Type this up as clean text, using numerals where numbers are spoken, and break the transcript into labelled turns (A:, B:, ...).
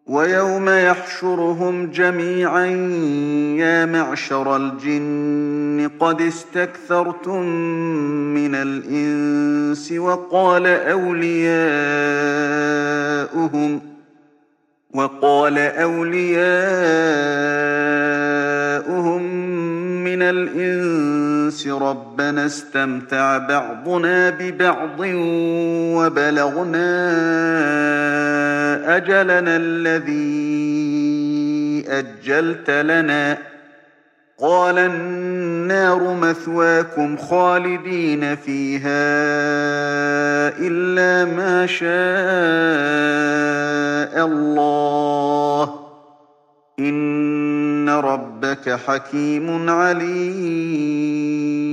A: ويوم يحشرهم جميعا يا معشر الجن قد استكثرتم من الإنس وقال أولياؤهم من الإنس ربنا استمتع بعضنا ببعض وبلغنا أجلنا الذي أجلت لنا قال النار مثواكم خالدين فيها إلا ما شاء الله إن ربك حكيم عليم